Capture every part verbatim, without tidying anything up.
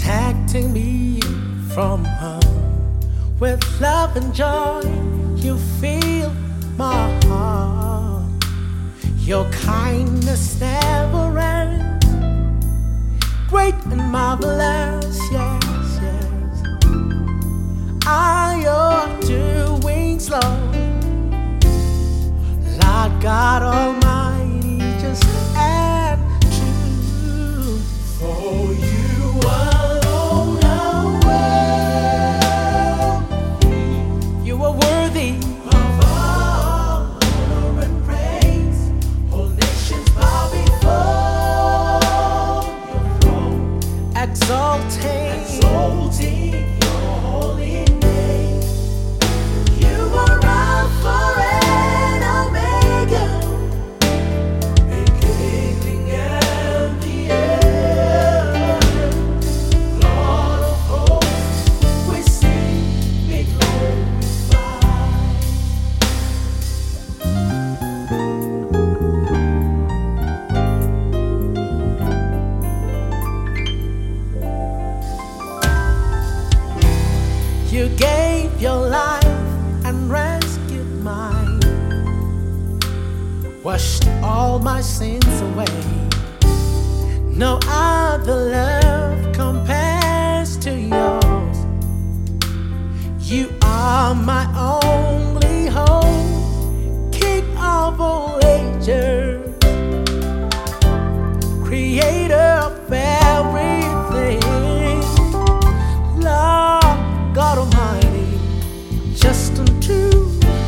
protecting me from harm. With love and joy, you fill my heart. Your kindness never ends. Great and marvelous, yes, yes. Are your doings, Lord. Lord God Almighty, just and true. For you alone are worthy. You are worthy of all honor and praise. All nations bow before your throne, exalting, exalting your holy name. You are Alpha and Omega, beginning and the end. Lord of hosts, we sing, be glorified. You gave your life and rescued mine, washed all my sins away. No other love compares to yours. You are my only hope, King of all ages, Creator of everything. Lord God Almighty, just and true.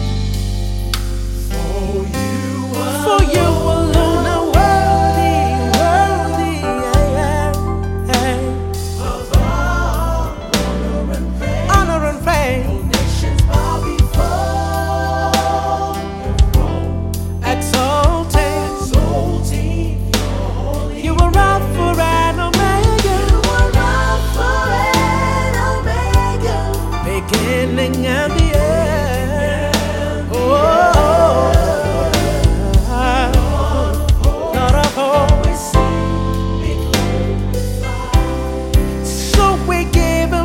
For you alone are worthy, worthy, yeah, yeah. Of all honor and praise, honor and praise. All nations bow before your throne, exalting, exalting your holy name. You are Alpha and Omega. You are Alpha and Omega, beginning and the end. Oh, Lord of hosts, so we give Him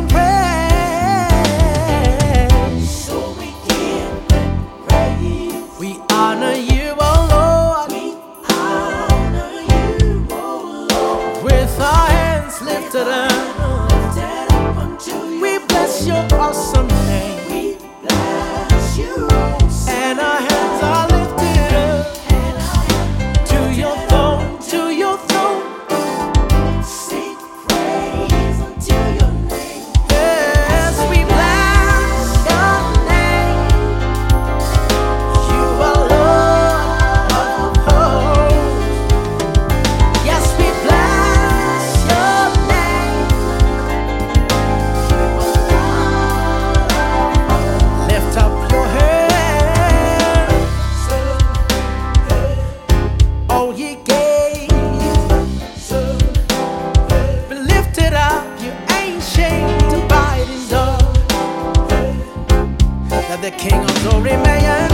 praise. So we give Him praise. We honor You, oh Lord. We honor You, oh Lord. With our hands lifted up, lifted up unto You. We bless Your awesome name. We bless You, and our hands are lifted up to Your throne, to Your throne. Sing praise unto Your name. Yes, we bless Your name. You are Lord of hosts. Yes, we bless Your name. You are Lord. Lift up your hands, all ye gates, be lifted up, you ancient abiding door, that the King of glory may enter.